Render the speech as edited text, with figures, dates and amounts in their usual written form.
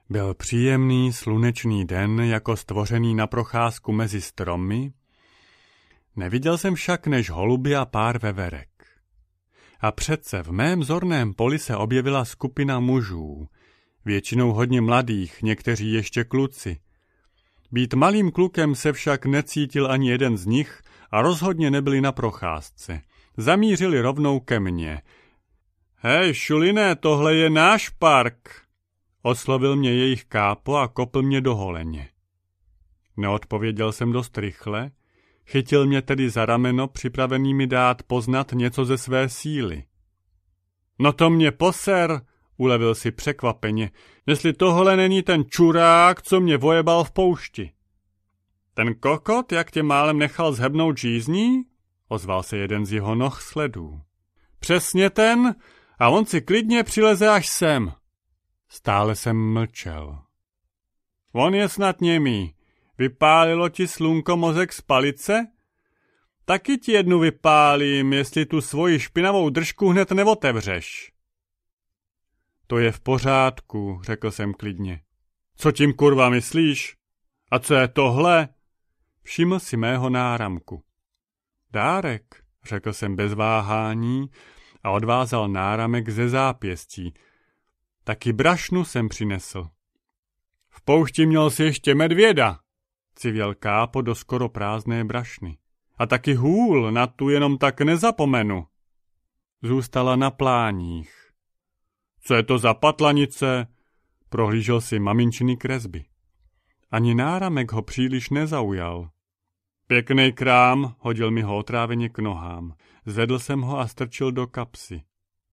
Byl příjemný slunečný den, jako stvořený na procházku mezi stromy. Neviděl jsem však než holuby a pár veverek. A přece v mém zorném poli se objevila skupina mužů, většinou hodně mladých, někteří ještě kluci. Být malým klukem se však necítil ani jeden z nich a rozhodně nebyli na procházce. Zamířili rovnou ke mně. Hej, šuliné, tohle je náš park, oslovil mě jejich kápo a kopl mě do holeně. Neodpověděl jsem dost rychle, chytil mě tedy za rameno, připravený mi dát poznat něco ze své síly. No to mě poser, ulevil si překvapeně, jestli tohle není ten čurák, co mě vojebal v poušti. Ten kokot, jak tě málem nechal zhebnout žízní? Ozval se jeden z jeho noh sledů. Přesně ten, a on si klidně přileze až sem. Stále jsem mlčel. On je snad němý. Vypálilo ti slunko mozek z palice? Taky ti jednu vypálím, jestli tu svoji špinavou držku hned neotevřeš. To je v pořádku, řekl jsem klidně. Co tím kurva myslíš? A co je tohle? Všiml si mého náramku. Dárek, řekl jsem bez váhání a odvázal náramek ze zápěstí. Taky brašnu jsem přinesl. V poušti měl si ještě medvěda, civěl kápo do skoro prázdné brašny. A taky hůl, na tu jenom tak nezapomenu. Zůstala na pláních. Co je to za patlanice? Prohlížel si maminčiny kresby. Ani náramek ho příliš nezaujal. Pěkný krám, hodil mi ho otráveně k nohám. Zvedl jsem ho a strčil do kapsy.